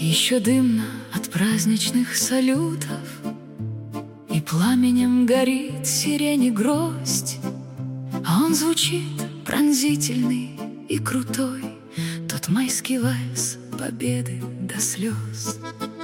Еще дымно от праздничных салютов, и пламенем горит сирени гроздь, а он звучит пронзительный и крутой, тот майский вальс победы до слез.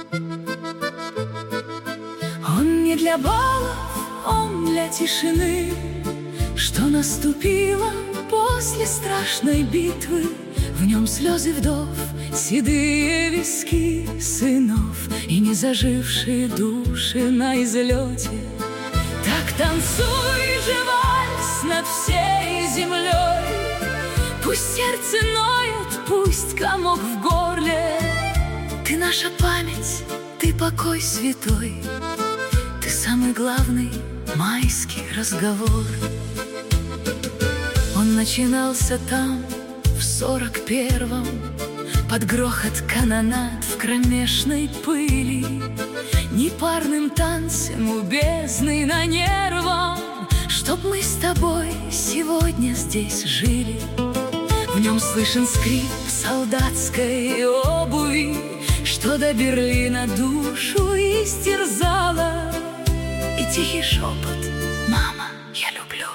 Он не для балов, он для тишины, что наступило после страшной битвы. В нем слезы вдов, седые виски сынов и не зажившие души на излете. Так танцуй же вальс над всей землей, пусть сердце ноет, пусть комок в горле. Ты наша память, ты покой святой, ты самый главный майский разговор. Он начинался там, в 41-м, под грохот канонад в кромешной пыли, непарным танцем у бездны на нервам, чтоб мы с тобой сегодня здесь жили. В нем слышен скрип солдатской обуви, что до Берлина душу истерзала, и тихий шепот: «Мама, я люблю».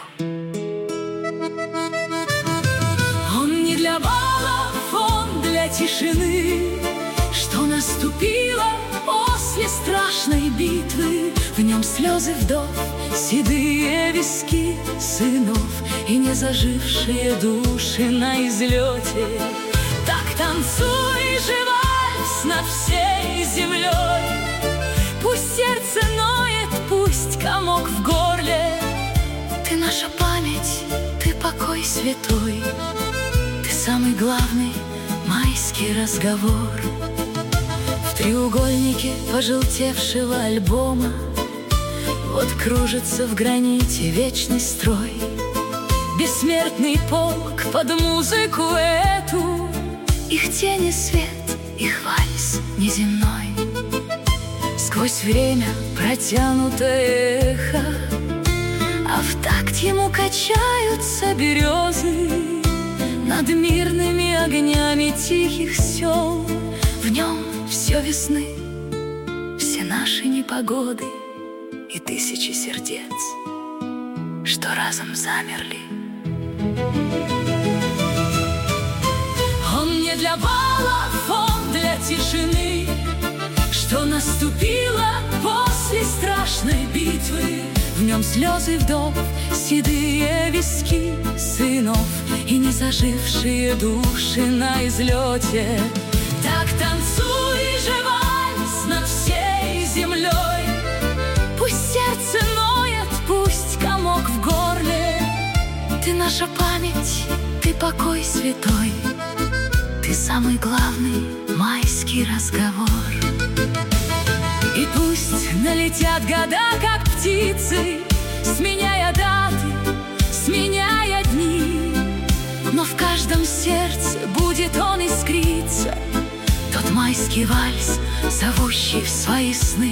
Он не для балов, он для тишины, что наступило после страшной битвы. В нем слезы вдов, седые виски сынов и не зажившие души на излете. Так танцуй же вальс над всей землей, пусть сердце ноет, пусть комок в горле. Ты наша память, ты покой святой, ты самый главный майский разговор. В треугольнике пожелтевшего альбома вот кружится в граните вечный строй, бессмертный полк под музыку эту, их тени свет, их вальс неземной. Сквозь время протянутое эхо, а в такт ему качаются березы над мирными огнями тихих сел. В нем все весны, все наши непогоды и тысячи сердец, что разом замерли. Он не для балов, он для тишины, что наступило после страшной битвы. В нем слезы вдов, седые виски сынов и не зажившие души на излете. Так танцуй же вальс над всей землей, пусть сердце ноет, пусть комок в горле. Ты наша память, ты покой святой, ты самый главный майский разговор. И пусть налетят года, как птицы, сменяя даты, сменяя дни, но в каждом сердце будет он искриться, тот майский вальс, зовущий в свои сны.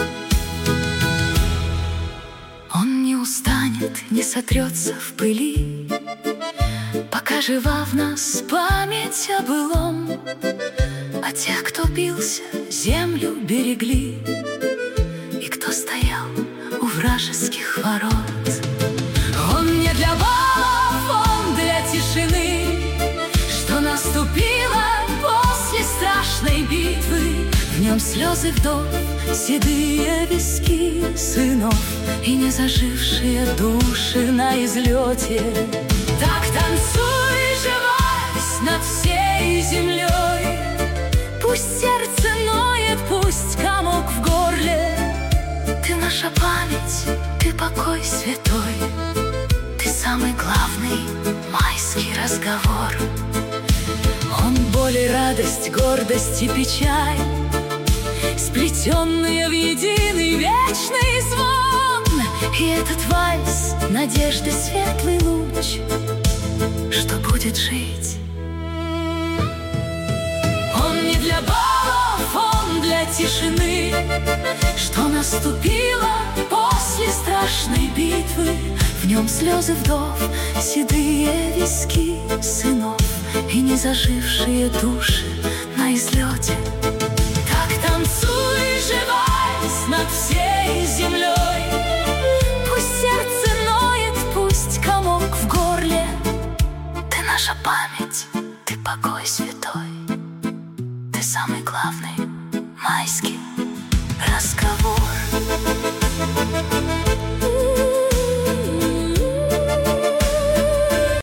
Он не устанет, не сотрется в пыли, пока жива в нас память о былом, о тех, кто бился, землю берегли, и кто стоял у вражеских ворот. Он не для балов, он для тишины, что наступило после страшной битвы. В нем слезы вдов, седые виски сынов и не зажившие души на излете. Так танцуй же вальс над всей землей, пусть сердце ноет, пусть комок в горле. Ты наша память, ты покой святой, ты самый главный майский разговор. Он боль и радость, гордость и печаль, сплетенные в единый вечный звон. И этот вальс — надежды, светлый луч, что будет жить. Он не для балов, он для тишины, что наступило после страшной битвы. В нем слезы вдов, седые виски сынов и не зажившие души на излете. память, ты покой святой, ты самый главный майский раскол.